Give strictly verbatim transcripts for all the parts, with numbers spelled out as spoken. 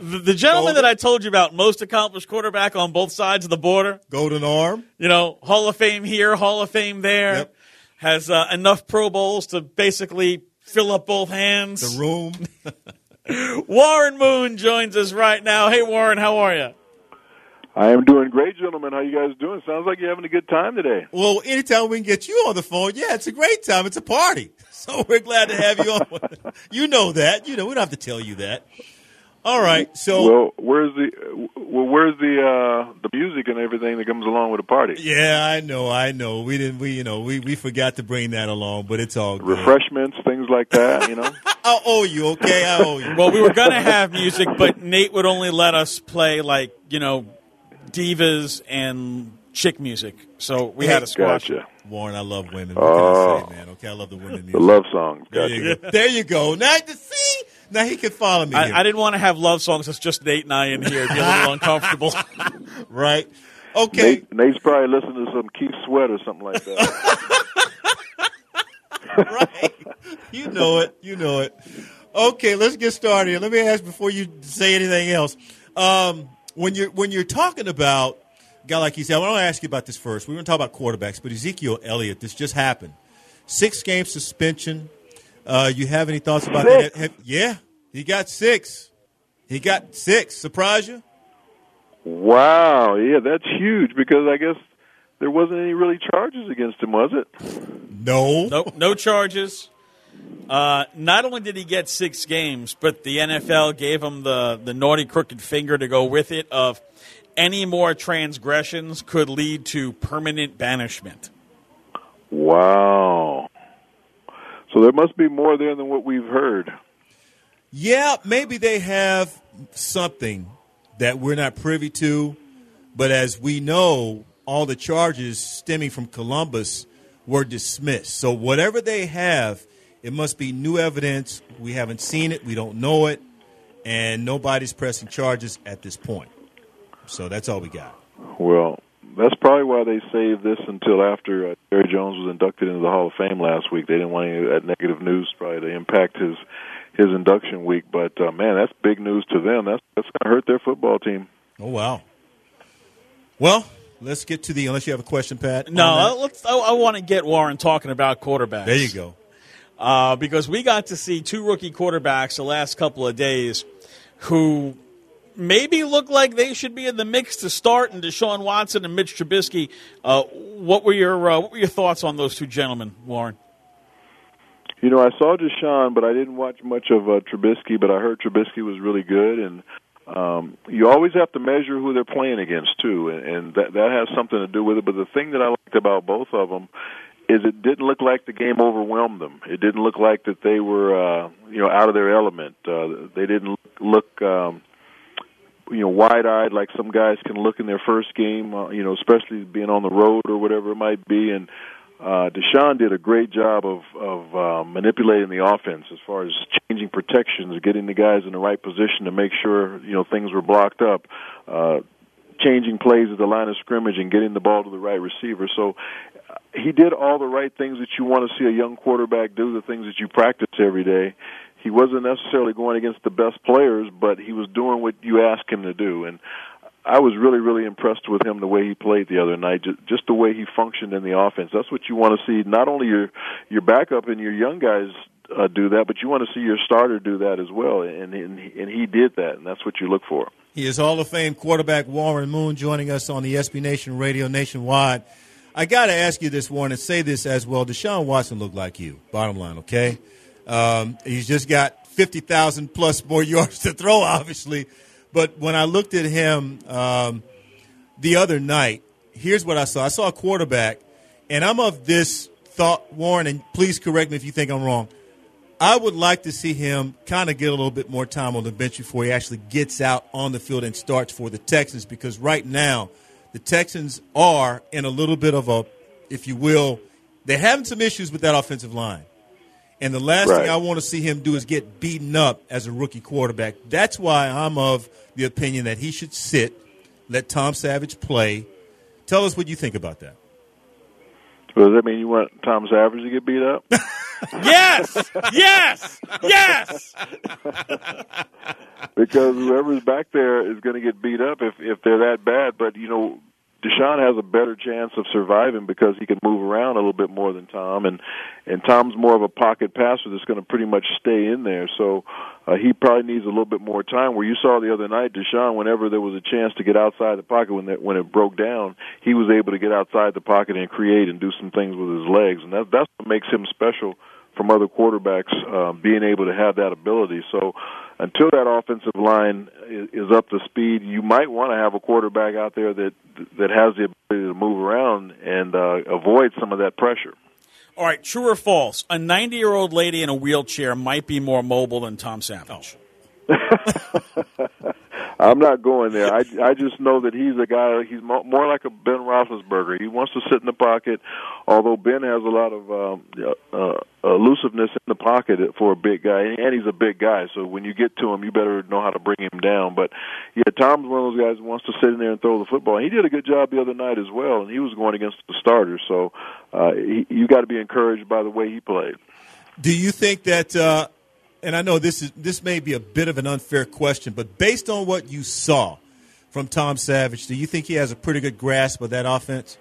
The, the gentleman Golden. that I told you about, most accomplished quarterback on both sides of the border. Golden arm. You know, Hall of Fame here, Hall of Fame there. Yep. Has uh, enough Pro Bowls to basically fill up both hands. The room. Warren Moon joins us right now. Hey, Warren, how are you? I am doing great, gentlemen. How you guys doing? Sounds like you're having a good time today. Well, anytime we can get you on the phone, yeah, it's a great time. It's a party. So we're glad to have you on. You know that. You know, we don't have to tell you that. All right. So well, where's the well, where's the uh, the music and everything that comes along with a party? Yeah, I know, I know. We didn't. We you know we, we forgot to bring that along, but it's all good. Refreshments, things like that. You know. I owe you. Okay, I owe you. Well, we were gonna have music, but Nate would only let us play like you know, divas and chick music. So we Hey, had to squash gotcha. it. Warren, I love women. What Oh. can I say, man? Okay, I love the women music. The love songs. There Gotcha. you go. There you go. Now, see, now he can follow me. I, here. I didn't want to have love songs. It's just Nate and I in here. It'd be a little uncomfortable. Right. Okay. Nate, Nate's probably listening to some Keith Sweat or something like that. Right. You know it. You know it. Okay, let's get started here. Let me ask before you say anything else. Um, when you're when you're talking about a guy like you said, I want to ask you about this first. We're going to talk about quarterbacks, but Ezekiel Elliott, this just happened. Six game suspension. Uh, you have any thoughts about Six? that? Have, yeah, he got six. He got six. Surprise you? Wow. Yeah, that's huge because I guess there wasn't any really charges against him, was it? No. Nope, no charges. Uh, not only did he get six games, but the N F L gave him the, the naughty, crooked finger to go with it of any more transgressions could lead to permanent banishment. Wow. So there must be more there than what we've heard. Yeah, maybe they have something that we're not privy to, but as we know, all the charges stemming from Columbus were dismissed. So whatever they have, it must be new evidence. We haven't seen it. We don't know it. And nobody's pressing charges at this point. So that's all we got. Well, that's probably why they saved this until after uh, Jerry Jones was inducted into the Hall of Fame last week. They didn't want any of that negative news probably to impact his his induction week. But, uh, man, that's big news to them. That's, that's going to hurt their football team. Oh, wow. Well, let's get to the – unless you have a question, Pat. No, let's, I, I want to get Warren talking about quarterbacks. There you go. Uh, because we got to see two rookie quarterbacks the last couple of days who maybe look like they should be in the mix to start, and Deshaun Watson and Mitch Trubisky. Uh, what were your uh, what were your thoughts on those two gentlemen, Warren? You know, I saw Deshaun, but I didn't watch much of uh, Trubisky, but I heard Trubisky was really good. And um, you always have to measure who they're playing against, too, and, and that, that has something to do with it. But the thing that I liked about both of them is it didn't look like the game overwhelmed them. It didn't look like that they were, uh, you know, out of their element. Uh, they didn't look, um, you know, wide-eyed like some guys can look in their first game, uh, you know, especially being on the road or whatever it might be. And uh, Deshaun did a great job of, of uh, manipulating the offense as far as changing protections, getting the guys in the right position to make sure, you know, things were blocked up, uh, changing plays at the line of scrimmage and getting the ball to the right receiver. So uh, he did all the right things that you want to see a young quarterback do, the things that you practice every day. He wasn't necessarily going against the best players, but he was doing what you asked him to do. And I was really, really impressed with him the way he played the other night, just, just the way he functioned in the offense. That's what you want to see, not only your your backup and your young guys uh, do that, but you want to see your starter do that as well, and, and, and he did that, and that's what you look for. He is Hall of Fame quarterback Warren Moon joining us on the S B Nation Radio nationwide. I got to ask you this, Warren, and say this as well. Deshaun Watson looked like you, bottom line, okay? Um, he's just got fifty thousand plus more yards to throw, obviously. But when I looked at him um, the other night, here's what I saw. I saw a quarterback, and I'm of this thought, Warren, and please correct me if you think I'm wrong. I would like to see him kind of get a little bit more time on the bench before he actually gets out on the field and starts for the Texans, because right now the Texans are in a little bit of a, if you will, they're having some issues with that offensive line. And the last right. thing I want to see him do is get beaten up as a rookie quarterback. That's why I'm of the opinion that he should sit, let Tom Savage play. Tell us what you think about that. Well, does that mean you want Tom Savage to get beat up? Yes, yes, yes. Because whoever's back there is going to get beat up if if they're that bad. But you know, Deshaun has a better chance of surviving because he can move around a little bit more than Tom, and and Tom's more of a pocket passer that's going to pretty much stay in there. So uh, he probably needs a little bit more time. Where you saw the other night, Deshaun, whenever there was a chance to get outside the pocket when that, when it broke down, he was able to get outside the pocket and create and do some things with his legs, and that that's what makes him special from other quarterbacks, uh, being able to have that ability. So until that offensive line is, is up to speed, you might want to have a quarterback out there that that has the ability to move around and uh, avoid some of that pressure. All right, true or false? A ninety-year-old lady in a wheelchair might be more mobile than Tom Savage. I'm not going there. I, I just know that he's a guy, he's mo- more like a Ben Roethlisberger. He wants to sit in the pocket, although Ben has a lot of um, uh, elusiveness in the pocket for a big guy, and he's a big guy, so when you get to him, you better know how to bring him down. But, yeah, Tom's one of those guys who wants to sit in there and throw the football. He did a good job the other night as well, and he was going against the starters, so uh, he, you got to be encouraged by the way he played. Do you think that uh, – and I know this is this may be a bit of an unfair question, but based on what you saw from Tom Savage, do you think he has a pretty good grasp of that offense?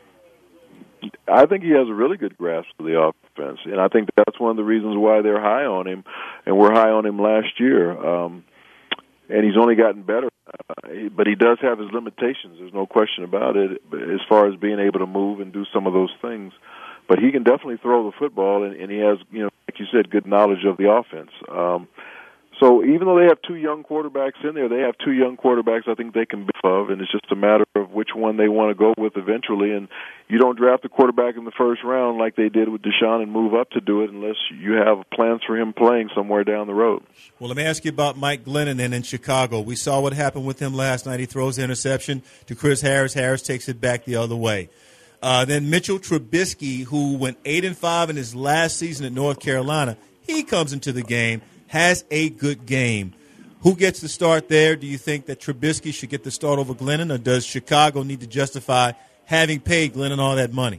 I think he has a really good grasp of the offense, and I think that's one of the reasons why they're high on him, and we're high on him last year. Um, and he's only gotten better, uh, but he does have his limitations. There's no question about it, as far as being able to move and do some of those things. But he can definitely throw the football, and, and he has, you know, like you said, good knowledge of the offense. Um, so even though they have two young quarterbacks in there, they have two young quarterbacks I think they can beef of, and it's just a matter of which one they want to go with eventually. And you don't draft a quarterback in the first round like they did with Deshaun and move up to do it unless you have plans for him playing somewhere down the road. Well, let me ask you about Mike Glennon then in Chicago. We saw what happened with him last night. He throws the interception to Chris Harris. Harris takes it back the other way. Uh, then Mitchell Trubisky, who went eight and five in his last season at North Carolina, he comes into the game, has a good game. Who gets the start there? Do you think that Trubisky should get the start over Glennon, or does Chicago need to justify having paid Glennon all that money?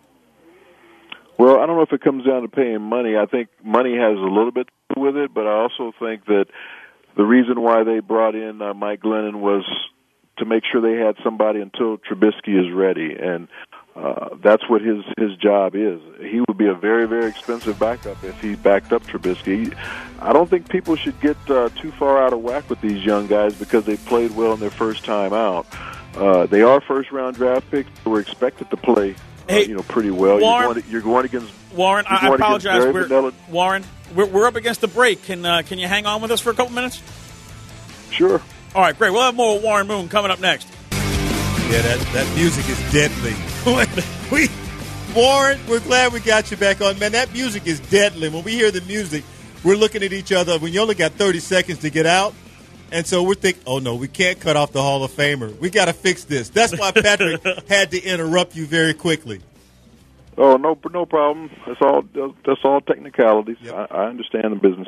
Well, I don't know if it comes down to paying money. I think money has a little bit to do with it, but I also think that the reason why they brought in uh, Mike Glennon was to make sure they had somebody until Trubisky is ready, and Uh, that's what his his job is. He would be a very, very expensive backup if he backed up Trubisky. I don't think people should get uh, too far out of whack with these young guys because they played well in their first time out. Uh, they are first-round draft picks. We're expected to play, uh, hey, you know, pretty well. Warren, you're, going to, you're going against Warren. you're I going apologize. We're, vanilla. Warren, we're, we're up against the break. Can uh, can you hang on with us for a couple minutes? Sure. All right, great. We'll have more Warren Moon coming up next. Yeah, that, that music is deadly. we, Warren, we're glad we got you back on. Man, that music is deadly. When we hear the music, we're looking at each other. When you only got thirty seconds to get out, and so we're thinking, oh, no, we can't cut off the Hall of Famer. We got to fix this. That's why Patrick had to interrupt you very quickly. Oh, no no problem. That's all That's all technicalities. Yep. I, I understand the business.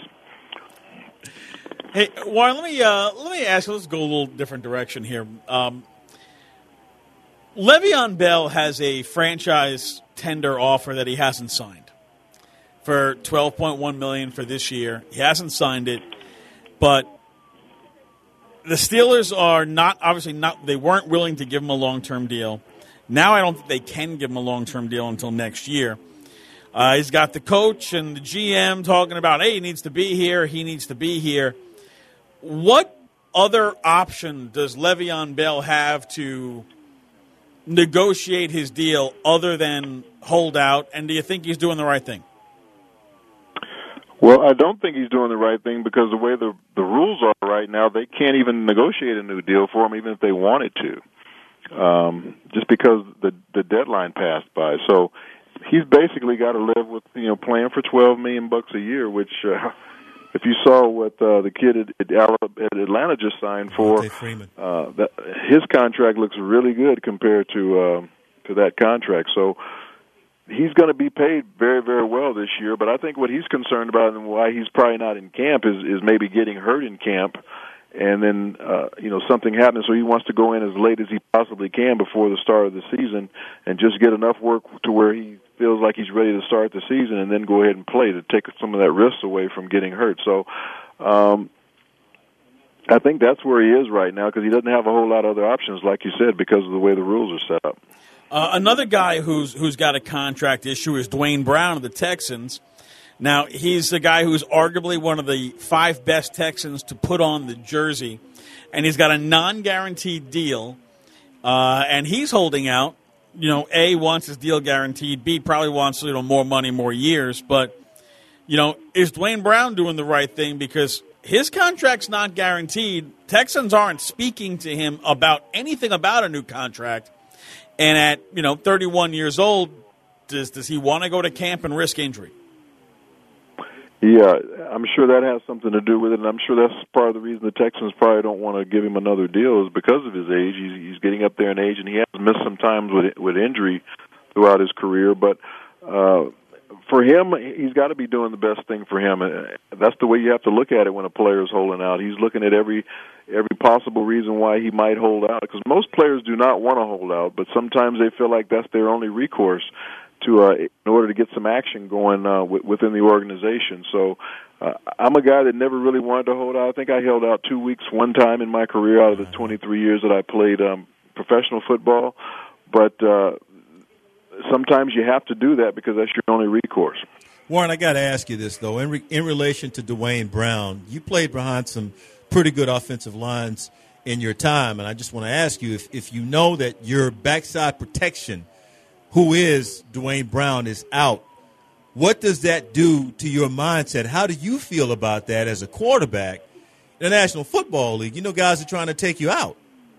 Hey, Warren, let me, uh, let me ask you, let's go a little different direction here. Um, Le'Veon Bell has a franchise tender offer that he hasn't signed for twelve point one million dollars for this year. He hasn't signed it, but the Steelers are not obviously not. They weren't willing to give him a long-term deal. Now I don't think they can give him a long-term deal until next year. Uh, he's got the coach and the G M talking about, hey, he needs to be here. He needs to be here. What other option does Le'Veon Bell have to negotiate his deal other than hold out, and do you think he's doing the right thing? Well, I don't think he's doing the right thing because the way the the rules are right now, they can't even negotiate a new deal for him even if they wanted to, um, just because the the deadline passed by. So he's basically got to live with, you know, playing for twelve million bucks a year, which uh, if you saw what uh, the kid at, at Atlanta just signed for, uh, that, his contract looks really good compared to uh, to that contract. So he's going to be paid very, very well this year. But I think what he's concerned about and why he's probably not in camp is, is maybe getting hurt in camp, and then uh, you know something happens. So he wants to go in as late as he possibly can before the start of the season and just get enough work to where he feels like he's ready to start the season and then go ahead and play to take some of that risk away from getting hurt. So um, I think that's where he is right now because he doesn't have a whole lot of other options, like you said, because of the way the rules are set up. Uh, another guy who's who's got a contract issue is Dwayne Brown of the Texans. Now, he's the guy who's arguably one of the five best Texans to put on the jersey, and he's got a non-guaranteed deal, uh, and he's holding out. You know, A, wants his deal guaranteed. B, probably wants, you know, more money, more years. But, you know, is Dwayne Brown doing the right thing? Because his contract's not guaranteed. Texans aren't speaking to him about anything about a new contract. And at, you know, thirty-one years old, does does he want to go to camp and risk injury? Yeah, I'm sure that has something to do with it, and I'm sure that's part of the reason the Texans probably don't want to give him another deal is because of his age. He's, he's getting up there in age, and he has missed some times with with injury throughout his career. But uh, for him, he's got to be doing the best thing for him. That's the way you have to look at it when a player is holding out. He's looking at every every possible reason why he might hold out, because most players do not want to hold out, but sometimes they feel like that's their only recourse to uh, in order to get some action going uh, w- within the organization. So uh, I'm a guy that never really wanted to hold out. I think I held out two weeks one time in my career out of the twenty-three years that I played um, professional football. But uh, sometimes you have to do that because that's your only recourse. Warren, I got to ask you this, though. In, re- in relation to Dwayne Brown, you played behind some pretty good offensive lines in your time, and I just want to ask you if, if you know that your backside protection, who is Dwayne Brown, is out, what does that do to your mindset? How do you feel about that as a quarterback in the National Football League? You know, guys are trying to take you out.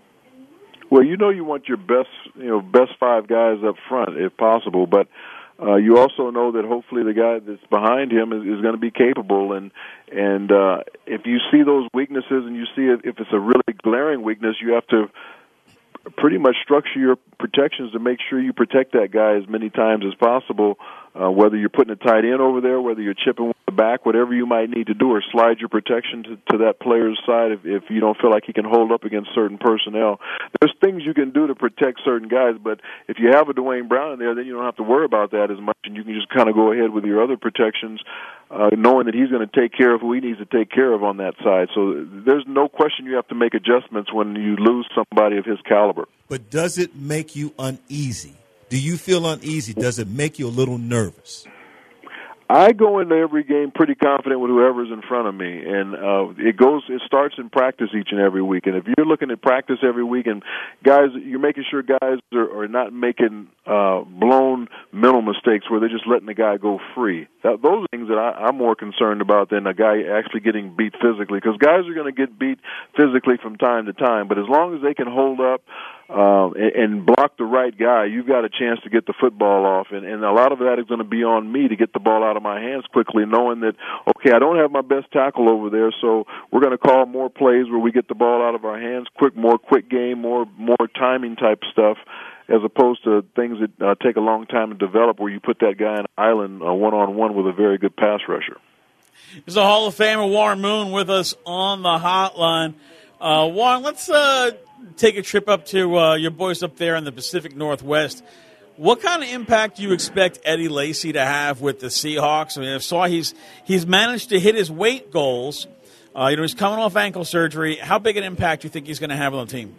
Well, you know you want your best, you know, best five guys up front if possible, but uh, you also know that hopefully the guy that's behind him is, is going to be capable. And and uh, if you see those weaknesses and you see it, if it's a really glaring weakness, you have to pretty much structure your protections to make sure you protect that guy as many times as possible, uh, whether you're putting a tight end over there, whether you're chipping with the back, whatever you might need to do, or slide your protection to, to that player's side if, if you don't feel like he can hold up against certain personnel. There's things you can do to protect certain guys, but if you have a Dwayne Brown in there, then you don't have to worry about that as much, and you can just kind of go ahead with your other protections, uh, knowing that he's going to take care of who he needs to take care of on that side. So there's no question you have to make adjustments when you lose somebody of his caliber. But does it make you uneasy? Do you feel uneasy? Does it make you a little nervous? I go into every game pretty confident with whoever's in front of me, and uh, it goes. It starts in practice each and every week. And if you're looking at practice every week, and guys, you're making sure guys are, are not making uh, blown mental mistakes where they're just letting the guy go free. That, those are things that I, I'm more concerned about than a guy actually getting beat physically, because guys are going to get beat physically from time to time. But as long as they can hold up Um, and, and block the right guy, you've got a chance to get the football off. And, and a lot of that is going to be on me to get the ball out of my hands quickly, knowing that, okay, I don't have my best tackle over there, so we're going to call more plays where we get the ball out of our hands, quick, more quick game, more more timing type stuff, as opposed to things that uh, take a long time to develop where you put that guy on an island uh, one-on-one with a very good pass rusher. There's a Hall of Famer, Warren Moon, with us on the hotline. Uh, Warren, let's uh, take a trip up to uh, your boys up there in the Pacific Northwest. What kind of impact do you expect Eddie Lacy to have with the Seahawks? I mean, I saw he's he's managed to hit his weight goals. Uh, you know, he's coming off ankle surgery. How big an impact do you think he's going to have on the team?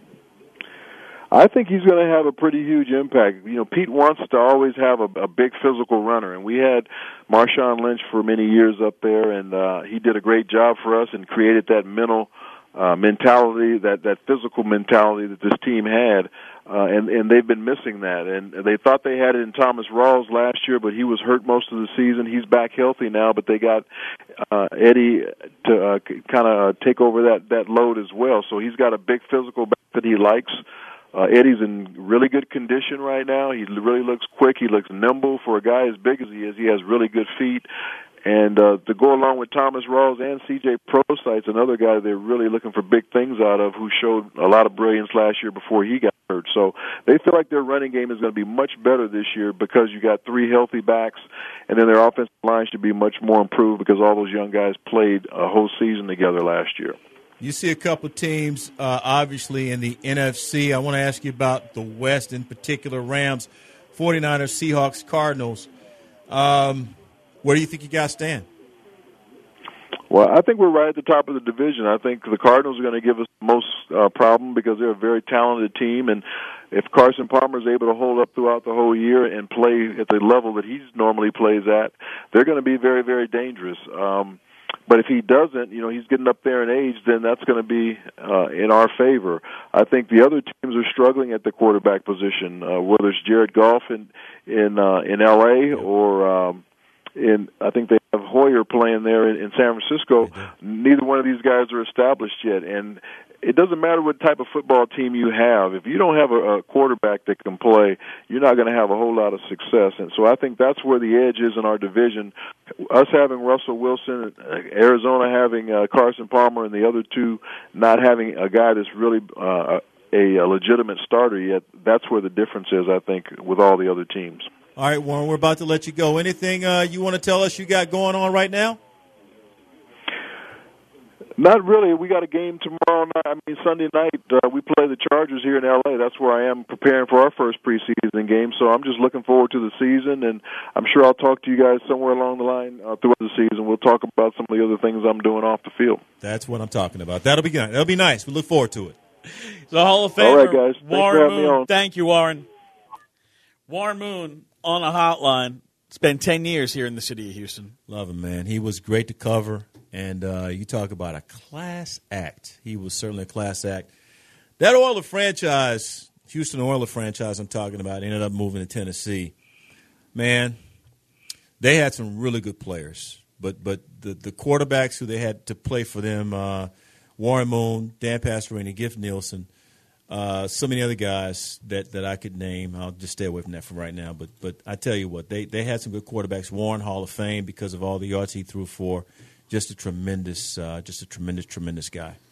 I think he's going to have a pretty huge impact. You know, Pete wants to always have a, a big physical runner, and we had Marshawn Lynch for many years up there, and uh, he did a great job for us and created that mental Uh, mentality, that, that physical mentality that this team had, uh, and, and they've been missing that. And they thought they had it in Thomas Rawls last year, but he was hurt most of the season. He's back healthy now, but they got uh, Eddie to uh, kind of take over that, that load as well. So he's got a big physical back that he likes. Uh, Eddie's in really good condition right now. He really looks quick. He looks nimble for a guy as big as he is. He has really good feet. And uh, to go along with Thomas Rawls and C J Prosite's another guy they're really looking for big things out of, who showed a lot of brilliance last year before he got hurt. So they feel like their running game is going to be much better this year because you got three healthy backs, and then their offensive line should be much more improved because all those young guys played a whole season together last year. You see a couple teams, uh, obviously, in the N F C. I want to ask you about the West, in particular, Rams, forty-niners, Seahawks, Cardinals. Um, where do you think you guys stand? Well, I think we're right at the top of the division. I think the Cardinals are going to give us the most uh, problem because they're a very talented team, and if Carson Palmer is able to hold up throughout the whole year and play at the level that he normally plays at, they're going to be very, very dangerous. Um, but if he doesn't, you know, he's getting up there in age, then that's going to be uh, in our favor. I think the other teams are struggling at the quarterback position, uh, whether it's Jared Goff in in uh, in L A or um, in I think they have Hoyer playing there in, in San Francisco. Neither one of these guys are established yet, and it doesn't matter what type of football team you have. If you don't have a, a quarterback that can play, you're not going to have a whole lot of success. And so I think that's where the edge is in our division. Us having Russell Wilson, Arizona having uh, Carson Palmer, and the other two not having a guy that's really uh, a, a legitimate starter yet, that's where the difference is, I think, with all the other teams. All right, Warren, we're about to let you go. Anything uh, you want to tell us you got going on right now? Not really. We got a game tomorrow night. I mean, Sunday night, uh, we play the Chargers here in L A. That's where I am preparing for our first preseason game. So I'm just looking forward to the season, and I'm sure I'll talk to you guys somewhere along the line uh, throughout the season. We'll talk about some of the other things I'm doing off the field. That's what I'm talking about. That'll be good. That'll be nice. We look forward to it. The Hall of Famer, all right, guys. Thanks Warren for having Moon. me on. Thank you, Warren. Warren Moon on a hotline. Spent ten years here in the city of Houston. Love him, man. He was great to cover. And uh, you talk about a class act. He was certainly a class act. That Oiler franchise, Houston Oiler franchise I'm talking about, ended up moving to Tennessee. Man, they had some really good players. But but the, the quarterbacks who they had to play for them, uh, Warren Moon, Dan Pastorini, Giff Nielsen, uh, so many other guys that, that I could name. I'll just stay away from that for right now. But but I tell you what, they, they had some good quarterbacks. Warren, Hall of Fame because of all the yards he threw for. Just a tremendous, uh, just a tremendous, tremendous guy.